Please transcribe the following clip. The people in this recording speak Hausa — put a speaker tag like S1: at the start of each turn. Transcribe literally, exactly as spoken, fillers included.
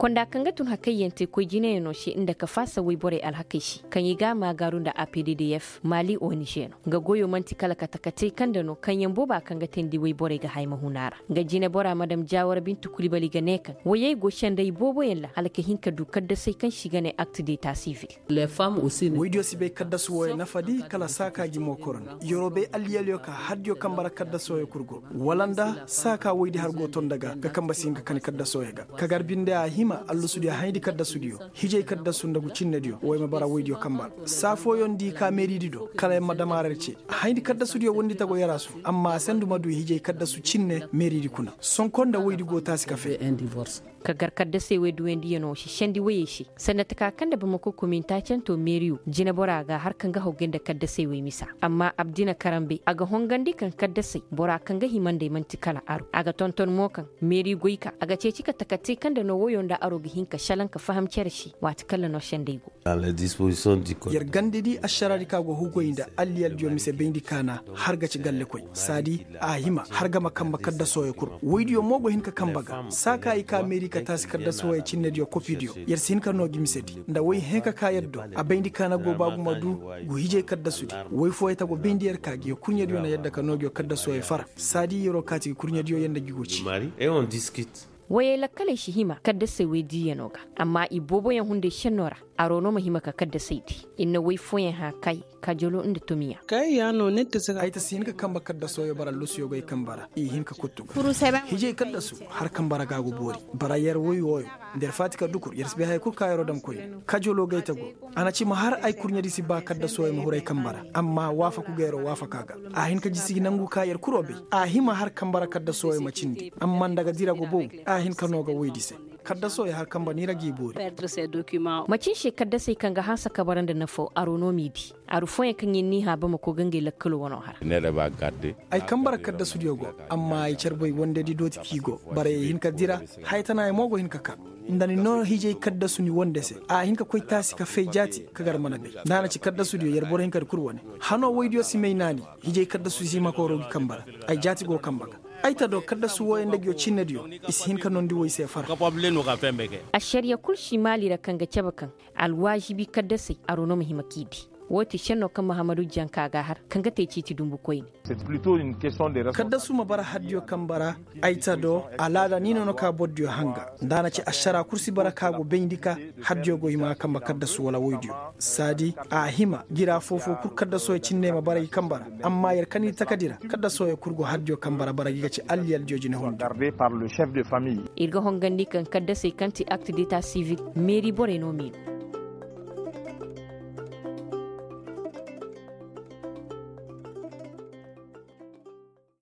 S1: kwanda kanga tun hakayyante ko jine no shi inda ka fasa wai bore alhakashi kan yi gama garun da A P D D F Mali o Niger ga goyo manti kala katakate kan da no kan yambo ba kan ga tendi wai bore ga haima hunara ga jine bora madam Jawar Bintu Kulibali ga nekan waye go shanda bobo yalla halaka hinka dukar da sai kan shiga ne acte d'état civil
S2: les femmes aussi
S3: widio sibe kadda suwoye nafadi kala saka gi mokoron yorobe aliyaliyo ka hadyo kambara kadda soye kurgo walanda saka woydi hargo ton daga ga kamba singa kan kadda soye ga kagar binde a hima allu sudi haydi kadda studio hije kadda sundagu cinne dio woy ma bara widio kambal safo yondi ka meri dido kala madama rarce haydi kadda studio wondi tago yarasu amma sendu madu hije kadda su cinne meri di kuna son konda woydi go tasi ka fe
S2: un divorce
S1: ka garkar da sai wai duwen diyan shi shandi waye shi sanata ka kan da ba mako kuminta can to meriyu jina bora ga har kan ga hogen da kadda sai wai misa amma abdina karambe aga hongandi kan kadda sai bora kan ga himan da manti kala aro aga tonton mokan meri goika aga ce cika takate kan da no woyon da aro gihin ka shalan ka fahamciyar shi wata kala no shande go
S4: à la disposition du code
S3: yar gandidi asharari ka go hugo inda alliyal dio mise bendi kana har ga ci galle koy sadi a hima har ga makamba kadda soye kur widio mogo hin ka kambaga saka i ka meri ka tasi kadda soye cinne dio kopidio yar sin ka no gimisedi nda way henka ka yaddo a bendi kana go babu madu go hije kadda sudi way foyta go bendi yar ka gi kunya dio na yadda ka no dio kadda soye far sadi yoro kati kunya dio yanda gigoci
S4: et on discute
S1: waye lakkale shi hima kadda sai wai diya noga amma ibobo yan hunde shenora arono mahima ka kadda saidi inna wai foyen ha kai ka jolo inda tumiya
S2: kai ya no ne ta saka
S3: ai ta sin ka kamba kadda soyo bara lusiyo gai kambara i hin ka kuttu hije kadda su har kambara ga go bori bara yar woyo woyo der fatika dukur yar sbe hay kur ka yaro dam koy ka jolo gai tago ana ci ma har ai kurnya disi ba kadda soyo ma hurai kambara amma wafa ku gairo wafa kaga a hin ka jisi nangu ka yar kurobe a hima har kambara kadda soyo ma cindi amma daga dira go bo a hin ka noga woydi se kadda soyo har kamba ni ragi bori
S2: perdre ces documents
S1: macin she kadda sai kan ga hansa kabaran da nafo arono midi arufon ya kan yin ni ha ba mako gange lakkalo wono har
S4: ne da ba gadde
S3: ai kambara kadda studio go amma ai charboy wonde di doti kigo bare hin ka dira haytana ai mogo hin ka ka ndani no hije kadda suni wonde se a hin ka koy tasi ka fey jati ka gar mana be nana ci kadda studio yer bore hin ka kurwone hano woydio si may nani hije kadda su si mako rogi kambara ai jati go kambaga aita do kadda su woye ndegyo cinne dio is hin ka nondi woy se far
S4: capable no ka fembe ke
S1: a shari'a kulshi mali da kanga cabakan alwajibi kadda sai arono muhimmakidi woti shenno kan Muhammadu Janka ga har kan ga te citi dumbu koyi
S5: c'est plutôt une question de
S3: kadda su mabara haddiyo kambara aita do alada nino no ka boddiyo hanga dana ci ashara kursi baraka go bendika haddiyo go hima kamba kadda su wala woydiyo sadi a hima gira fofo kur kadda so cinne ma bara kambara amma yar kani takadira kadda so e kurgo haddiyo kambara bara giga ci alliyal joji ne hon
S5: gardé par le chef de famille
S1: irga hongandi kan kadda sai kanti acte d'état civil mairie bore no mi